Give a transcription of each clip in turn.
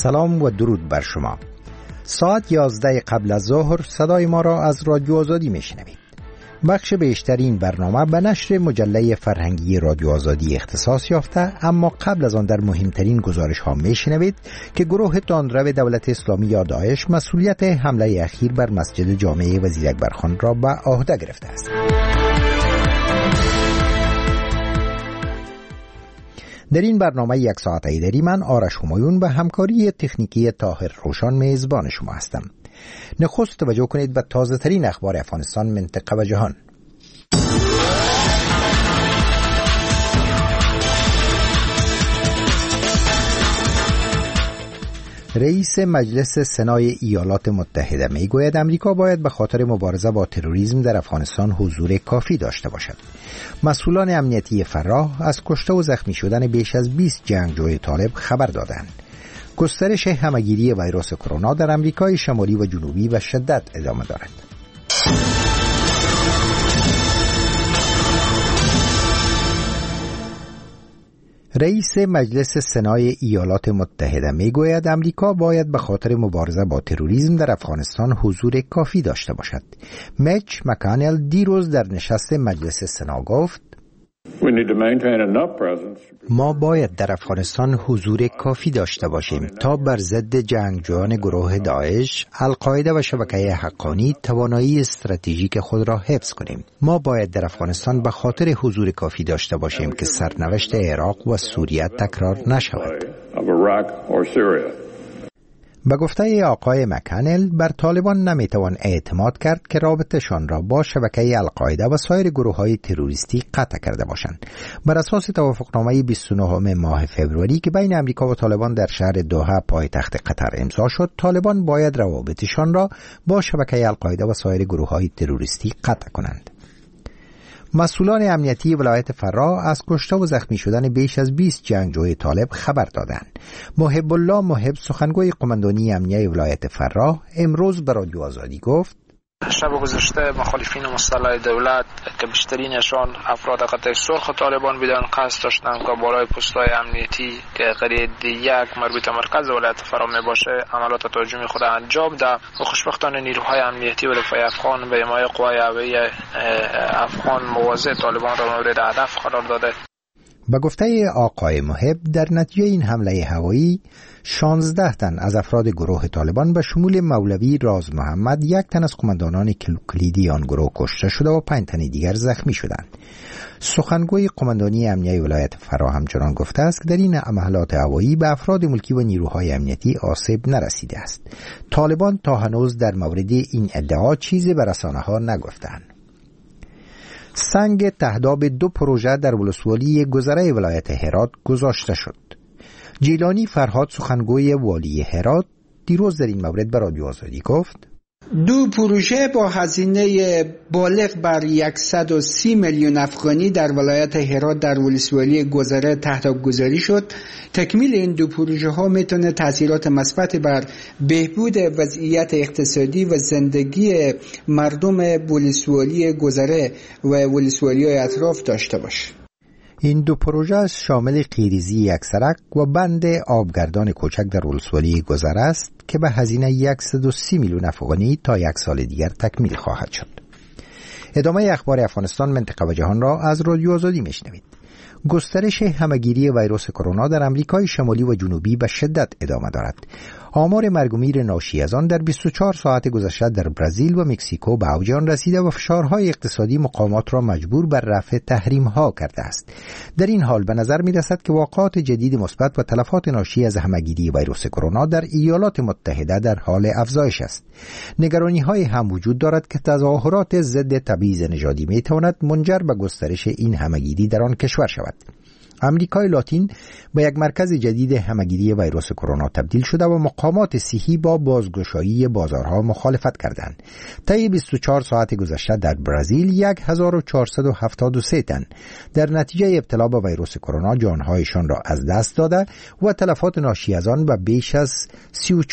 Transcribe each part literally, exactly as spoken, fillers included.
سلام و درود بر شما. ساعت یازده قبل از ظهر صدای ما را از رادیو آزادی میشنوید. بخش بیشتر این برنامه به نشر مجله فرهنگی رادیو آزادی اختصاص یافته، اما قبل از آن در مهمترین گزارش ها میشنوید که گروه تندرو دولت اسلامی یا داعش مسئولیت حمله اخیر بر مسجد جامع وزیر اکبر خان را به عهده گرفته است. در این برنامه یک ساعت ایدری من آرش همایون به همکاری تکنیکی طاهر روشان میزبان شما هستم. نخست توجه کنید به تازه ترین اخبار افغانستان، منطقه و جهان. رئیس مجلس سنای ایالات متحده می گوید امریکا باید به خاطر مبارزه با تروریسم در افغانستان حضور کافی داشته باشد. مسئولان امنیتی فراه از کشته و زخمی شدن بیش از بیست جنگجوی طالب خبر دادند. گسترش همهگیری ویروس کرونا در امریکای شمالی و جنوبی به شدت ادامه دارد. رئیس مجلس سنای ایالات متحده می گوید امریکا باید به خاطر مبارزه با تروریسم در افغانستان حضور کافی داشته باشد. میچ مکانل دیروز در نشست مجلس سنا گفت ما باید در افغانستان حضور کافی داشته باشیم تا بر ضد جنگجویان گروه داعش، القاعده و شبکه حقانی توانایی استراتژیک خود را حفظ کنیم. ما باید در افغانستان به خاطر حضور کافی داشته باشیم که سرنوشت عراق و سوریه تکرار نشود. به گفته آقای مکانل، بر طالبان نمیتوان اعتماد کرد که رابطهشان را با شبکه القاعده و سایر گروه‌های تروریستی قطع کرده باشند. بر اساس توافقنامه بیست و نهم ماه فوریه که بین امریکا و طالبان در شهر دوحه پایتخت قطر امضا شد، طالبان باید روابطشان را با شبکه القاعده و سایر گروه‌های تروریستی قطع کنند. مسئولان امنیتی ولایت فراه از کشته و زخمی شدن بیش از بیست جنگجوی طالب خبر دادند. محب الله محب، سخنگوی قماندانی امنیتی ولایت فراه، امروز به رادیو آزادی گفت شب گذشته مخالفین مسلح دولت که بیشترینشان افراد قطع سرخ طالبان بودند قصد داشتند که بالای پست‌های امنیتی که قریب یک مربوط مرکز ولایت فراه می باشه عملات تهاجمی خود انجام داد و خوشبختانه نیروهای امنیتی و دفاع افغان به حمایت قوای هوایی افغان مواضع طالبان را مورد هدف قرار داده. به گفته آقای محب، در نتیجه این حمله هوایی شانزده تن از افراد گروه طالبان به شمول مولوی راز محمد، یک تن از قماندانان کلیدی آن گروه کشته شده و پنج تن دیگر زخمی شدند. سخنگوی قماندانی امنیتی ولایت فراه همچنان گفته است که در این حملات هوایی به افراد ملکی و نیروهای امنیتی آسیب نرسیده است. طالبان تا هنوز در مورد این ادعا چیزی به رسانه‌ها نگفتند. سنگ تهداب دو پروژه در ولسوالی گذره ولایت هرات گذاشته شد. جیلانی فرهاد، سخنگوی والی هرات، دیروز در این مورد به رادیو آزادی گفت دو پروژه با هزینه بالغ بر صد و سی میلیون افغانی در ولایت هرات در ولسوالی گذره تهداب گذاری شد. تکمیل این دو پروژه ها میتونه تاثیرات مثبت بر بهبود وضعیت اقتصادی و زندگی مردم ولسوالی گذره و ولسوالی های اطراف داشته باشه. این دو پروژه شامل قیریزی یک سرک و بند آبگردان کوچک در ولسوالی گذره است که به هزینه صد و سی میلیون افغانی تا یک سال دیگر تکمیل خواهد شد. ادامه اخبار افغانستان، منطقه و جهان را از رادیو آزادی میشنوید. گسترش همهگیری ویروس کرونا در امریکای شمالی و جنوبی به شدت ادامه دارد. آمار مرگ و میر ناشی از آن در بیست و چهار ساعت گذشته در برزیل و مکزیکو به اوج آن رسیده و فشارهای اقتصادی مقامات را مجبور بر رفع تحریم‌ها کرده است. در این حال به نظر می‌رسد که واقعات جدید مثبت و تلفات ناشی از همهگیری ویروس کرونا در ایالات متحده در حال افزایش است. نگرانی‌های هم وجود دارد که تظاهرات ضد تبعیض نژادی می‌تواند منجر به گسترش این همهگیری در آن کشور شود. امریکای لاتین به یک مرکز جدید همهگیری ویروس کرونا تبدیل شده و مقامات صحی با بازگشایی بازارها مخالفت کردند. طی بیست و چهار ساعت گذشته در برزیل هزار و چهارصد و هفتاد و سه تن در نتیجه ابتلا به ویروس کرونا جانهایشان را از دست داده و تلفات ناشی از آن به بیش از سی و چهار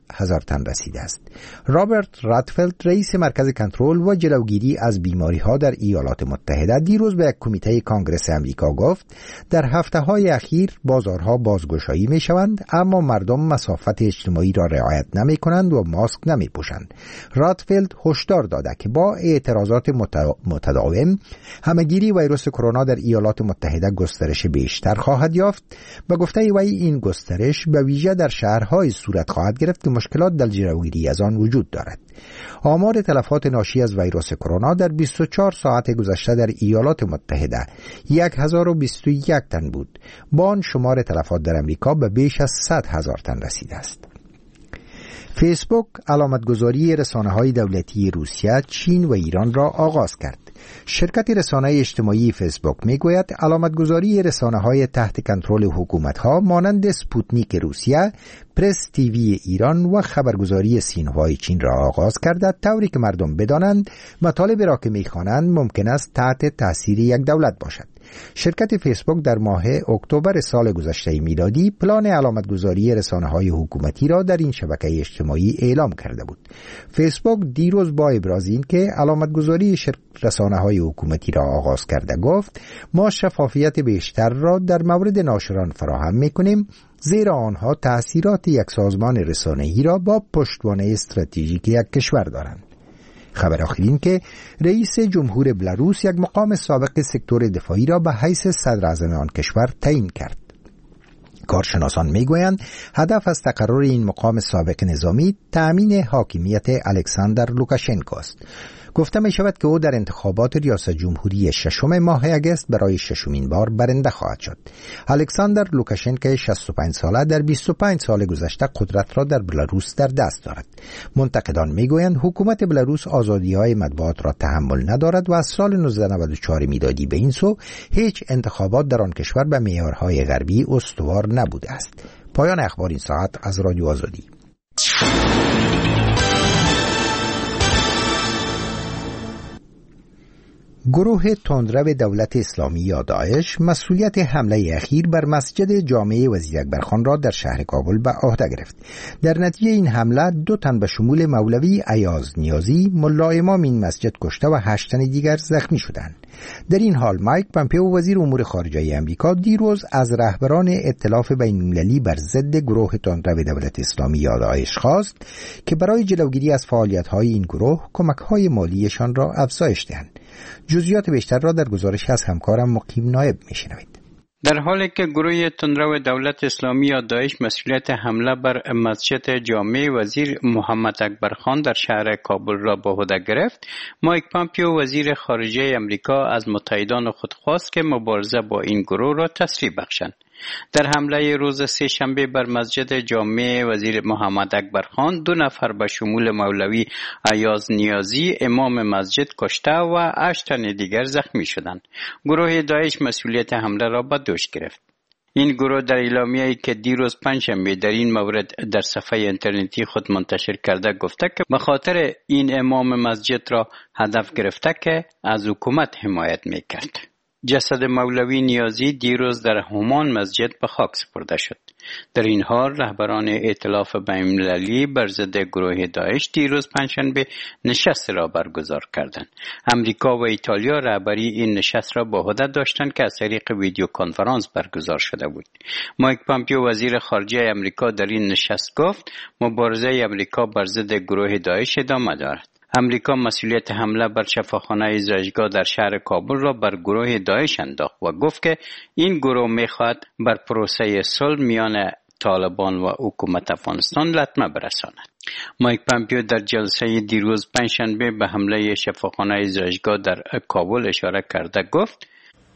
هزار تن رسیده است. رابرت راتفلد رئیس مرکز کنترل و جلوگیری از بیماری‌ها در ایالات متحده دیروز به یک کمیته کانگرس امریکا گفت در هفته‌های اخیر بازارها بازگشایی می‌شوند اما مردم مسافت اجتماعی را رعایت نمی‌کنند و ماسک نمی‌پوشند. راتفلد هشدار داده که با اعتراضات متداوم همه‌گیری ویروس کرونا در ایالات متحده گسترش بیشتر خواهد یافت و گفته وی این گسترش به ویژه در شهرهای صورت خواهد گرفت که مشکلات در جلوگیری از آن وجود دارد. آمار تلفات ناشی از ویروس کرونا در بیست و چهار ساعت گذشته در ایالات متحده هزار و بیست و یک تن بود. با آن شمار تلفات در امریکا به بیش از صد هزار تن رسیده است. فیسبوک علامتگذاری رسانه‌های دولتی روسیه، چین و ایران را آغاز کرد. شرکت رسانه اجتماعی فیسبوک میگوید علامتگذاری رسانه‌های تحت کنترل حکومت‌ها مانند سپوتنیک روسیه، پرس تیوی ایران و خبرگزاری سینهوای چین را آغاز کرده، طوری که مردم بدانند مطالب را که می‌خوانند ممکن است تحت تأثیر یک دولت باشد. شرکت فیسبوک در ماه اکتبر سال گذشته میلادی پلان علامتگذاری رسانه‌های حکومتی را در این شبکه اجتماعی اعلام کرده بود. فیسبوک دیروز با ابراز این که علامتگذاری رسانه‌های حکومتی را آغاز کرده گفت ما شفافیت بیشتر را در مورد ناشران فراهم می‌کنیم، زیرا آنها تأثیرات یک سازمان رسانه‌ای را با پشتوانه استراتژیک یک کشور دارند. خبر آخرین که رئیس جمهور بلاروس یک مقام سابق سکتور دفاعی را به حیث صدر اعظم آن کشور تعیین کرد. کارشناسان میگویند هدف از تقرر این مقام سابق نظامی تأمین حاکمیت الکساندر لوکاشنکو است. گفته می شود که او در انتخابات ریاست جمهوری ششم ماه اگست برای ششمین بار برنده خواهد شد. الکساندر لوکاشنکو شصت و پنج ساله در بیست و پنج سال گذشته قدرت را در بلاروس در دست دارد. منتقدان می گویند حکومت بلاروس آزادی‌های مطبوعات را تحمل ندارد و از سال نوزده نود و چهار میلادی به این سو هیچ انتخابات در آن کشور به معیارهای غربی استوار نبوده است. پایان اخبار این ساعت از رادیو آزادی. گروه تندرو دولت اسلامی یا داعش مسئولیت حمله اخیر بر مسجد جامع وزیر اکبرخان را در شهر کابل به عهده گرفت. در نتیجه این حمله دو تن به شمول مولوی ایاز نیازی ملا امام این مسجد کشته و هشت تن دیگر زخمی شدند. در این حال مایک پامپئو وزیر امور خارجه آمریکا دیروز از رهبران ائتلاف بین‌المللی بر ضد گروه تندرو دولت اسلامی یا داعش خواست که برای جلوگیری از فعالیت‌های این گروه کمک‌های مالیشان را افزایش دهند. جزئیات بیشتر را در گزارش از همکارم مقیم نایب میشنوید. در حالی که گروه تندرو دولت اسلامی یا داعش مسئولیت حمله بر مسجد جامع وزیر محمد اکبرخان در شهر کابل را به عهده گرفت، مایک پامپئو وزیر خارجه آمریکا از متحدان خود خواست که مبارزه با این گروه را تسریع بخشند. در حمله روز سه شنبه بر مسجد جامع وزیر محمد اکبرخان دو نفر به شمول مولوی ایاز نیازی امام مسجد کشته و هشت تن دیگر زخمی شدند. گروه داعش مسئولیت حمله را به دوش گرفت. این گروه در اعلامیه‌ای که دیروز پنجشنبه در این مورد در صفحه اینترنتی خود منتشر کرده گفته که به خاطر این امام مسجد را هدف گرفته که از حکومت حمایت می‌کرد. جسد مولوی نیازی دیروز در همان مسجد به خاک سپرده شد. در این حال رهبران ائتلاف بین‌المللی بر ضد گروه داعش دیروز پنجشنبه نشست را برگزار کردند. امریکا و ایتالیا رهبری این نشست را به عهده داشتند که از طریق ویدیو کنفرانس برگزار شده بود. مایک پامپئو وزیر خارجه آمریکا در این نشست گفت مبارزه آمریکا بر ضد گروه داعش ادامه دارد. امریکا مسئولیت حمله بر شفاخانه زایشگاه در شهر کابل را بر گروه داعش انداخت و گفت که این گروه می‌خواهد بر پروسه صلح میان طالبان و حکومت افغانستان لطمه برساند. مایک پامپئو در جلسه دیروز پنجشنبه به حمله شفاخانه زایشگاه در کابل اشاره کرده گفت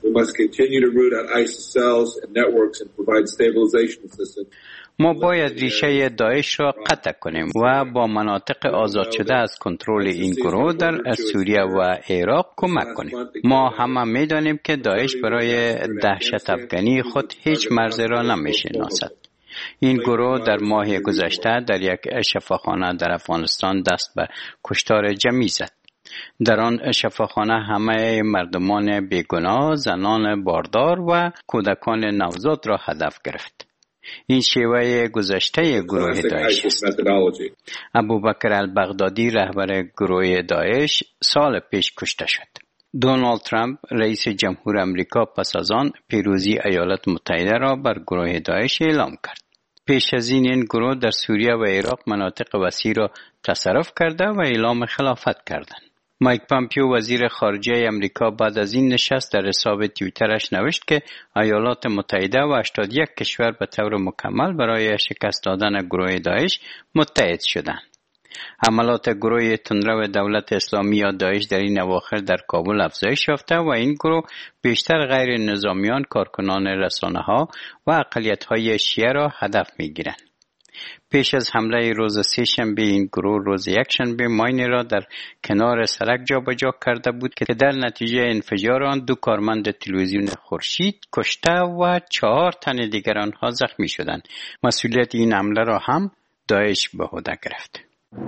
ما باید ریشه داعش را قطع کنیم و با مناطق آزاد شده از کنترل این گروه در سوریه و عراق کمک کنیم. ما همه می‌دانیم که داعش برای دهشت افغانی خود هیچ مرزی را نمی‌شناسد. این گروه در ماه گذشته در یک شفاخانه در افغانستان دست به کشتار جمعی زد. در آن شفاخانه همه مردمان بیگناه، زنان باردار و کودکان نوزاد را هدف گرفت. این شیوه گذشته گروه داعش است. ابوبکر البغدادی رهبر گروه داعش سال پیش کشته شد. دونالد ترامپ رئیس جمهور امریکا پس از آن پیروزی ایالات متحده را بر گروه داعش اعلام کرد. پیش از این این گروه در سوریه و عراق مناطق وسیع را تصرف کرده و اعلام خلافت کردند. مایک پامپیو وزیر خارجه امریکا بعد از این نشست در حساب توییترش نوشت که ایالات متحده و هشتاد و یک کشور به طور مکمل برای شکست دادن گروه داعش متحد شدند. حملات گروه تندرو دولت اسلامی یا داعش در این اواخر در کابل افزایش یافته و این گروه بیشتر غیر نظامیان، کارکنان رسانه‌ها و اقلیت‌های شیعه را هدف می‌گیرند. پیش از حمله روز سه شنبه این گروه روز یک شنبه ماین را در کنار سرک جابجا کرده بود که در نتیجه انفجار آن دو کارمند تلویزیون خورشید کشته و چهار تن دیگر آنها زخمی شدند. مسئولیت این حمله را هم داعش به عهده گرفت.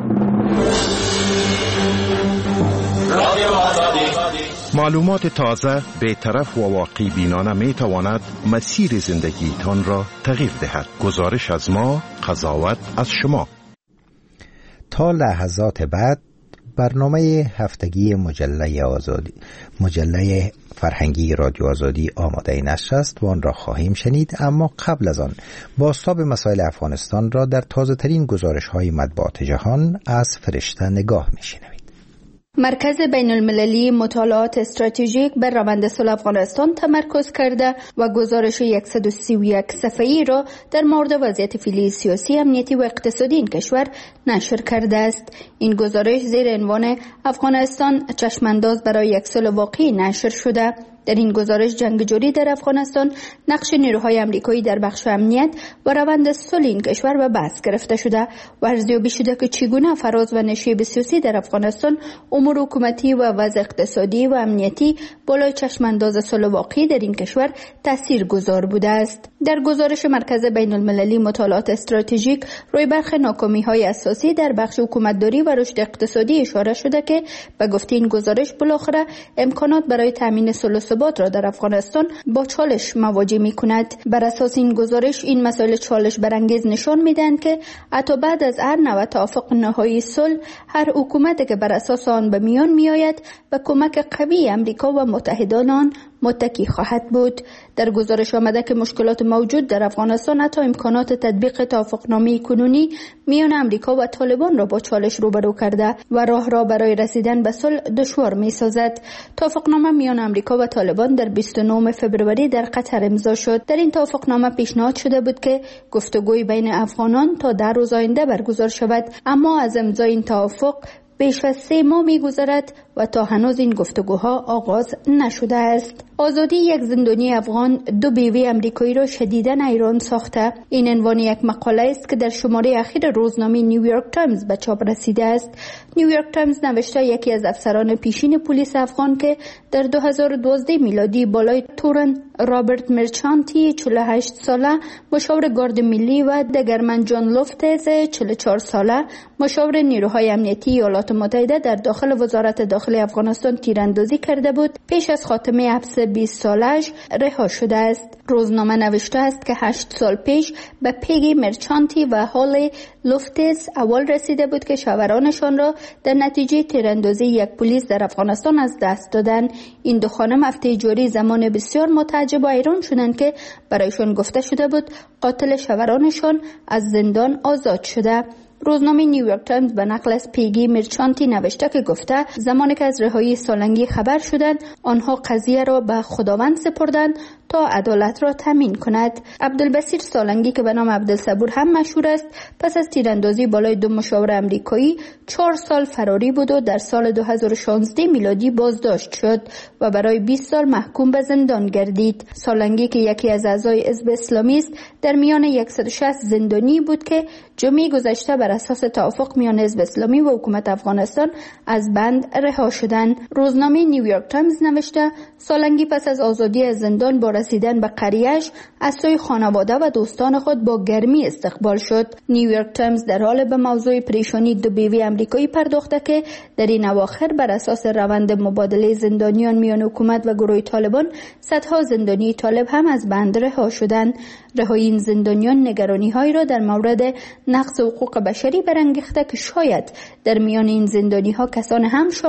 معلومات تازه، بی‌طرف و واقعی بینانه می تواند مسیر زندگیتان را تغییر دهد. گزارش از ما، قضاوت از شما. تا لحظات بعد برنامه هفتگی مجله آزادی مجله فرهنگی رادیو آزادی آماده نشر است و آن را خواهیم شنید، اما قبل از آن بازتاب مسائل افغانستان را در تازه ترین گزارش های مطبوعات جهان از فرشته نگاه می شنوید. مرکز بین المللی مطالعات استراتژیک بر روند صلح افغانستان تمرکز کرده و گزارش صد و سی و یک صفحه‌ای را در مورد وضعیت فعلی سیاسی، امنیتی و اقتصادی این کشور نشر کرده است. این گزارش زیر عنوان افغانستان چشمانداز برای یک صلح واقعی نشر شده. در این گزارش جنگ جاری در افغانستان، نقش نیروهای آمریکایی در بخش امنیت و روند صلح این کشور به بحث گرفته شده و ارزیابی شده که چگونه فراز و نشیب سیاسی در افغانستان، امور حکومتی و وضع اقتصادی و امنیتی بالای چشمانداز صلح واقعی در این کشور تاثیرگذار بوده است. در گزارش مرکز بین المللی مطالعات استراتژیک روی برخی ناکامی‌های اساسی در بخش حکومتداری و رشد اقتصادی اشاره شده که به گفته این گزارش بالاخره امکانات برای تامین صلح ثبات را در افغانستان با چالش مواجه می کند. بر اساس این گزارش این مسائل چالش برانگیز نشان میدهند که حتی بعد از هر نوع توافق نهایی صلح، هر حکومتی که بر اساس آن به میان می آید به کمک قوی امریکا و متحدان آن متکی خواهد بود. در گزارش آمده که مشکلات موجود در افغانستان حتی امکانات تطبیق توافقنامه کنونی میان امریکا و طالبان را با چالش روبرو کرده و راه را برای رسیدن به صلح دشوار می سازد. توافقنامه میان امریکا و طالبان در بیست و نهم فوریه در قطر امضا شد. در این توافقنامه پیشنهاد شده بود که گفتگوی بین افغانان تا در روز آینده برگزار شود، اما از امضای این توافق بیش از سه ماه می‌گذرد و تا هنوز این گفتگوها آغاز نشده است. آزادی یک زندانی افغان دو بیوه امریکایی را شدیداً حیران ساخته. این عنوان یک مقاله است که در شماره اخیر روزنامه نیویورک تایمز به چاپ رسیده است. نیویورک تایمز نوشته یکی از افسران پیشین پلیس افغان که در دو هزار و دوازده میلادی بالای تورن رابرت مرچانتی چهل و هشت ساله، مشاور گارد ملی و دگرمن جان لوفتز چهل و چهار ساله، مشاور نیروهای امنیتی ایالات متحده در داخل وزارت داخلی افغانستان تیراندازی کرده بود، پیش از خاتمه حبس بیست سالش رها شده است. روزنامه نوشته است که هشت سال پیش به پیگی مرچانتی و هال لوفتز اول رسیده بود که شاورانشان را در نتیجه تیراندازی یک پلیس در افغانستان از دست دادند. این دو خانم هفته جاری زمان بسیار متعجب و حیران شدند که برایشان گفته شده بود قاتل شاورانشان از زندان آزاد شده. روزنامه نیویورک تایمز به نقل از پیگی مرچانتی نوشته که گفته زمانی که از رهایی سالنگی خبر شدند، آنها قضیه را به خداوند سپردند تا عدالت را تامین کند. عبدالبصیر سالنگی که به نام عبدالصبور هم مشهور است، پس از تیراندازی بالای دو مشاور امریکایی چهار سال فراری بود و در سال دو هزار و شانزده میلادی بازداشت شد و برای بیست سال محکوم به زندان گردید. سالنگی که یکی از اعضای حزب اسلامی است، در میان صد و شصت زندانی بود که جمعه گذشته بر اساس توافق میان حزب اسلامی و حکومت افغانستان از بند رها شدند. روزنامه نیویورک تایمز نوشته سالنگی پس از آزادی از زندان با رسیدن به قریه‌اش از سوی خانواده و دوستان خود با گرمی استقبال شد. نیویورک تایمز در حال به موضوع پریشانی دو بیوی آمریکایی پرداخته که در این اواخر بر اساس روند مبادله زندانیان میان حکومت و گروه طالبان صدها زندانی طالب هم از بند رها شدند. رهایی این زندانیان نگرانی‌هایی را در مورد نقض حقوق بشری برانگیخته که شاید در میان این زندانی‌ها کسان هم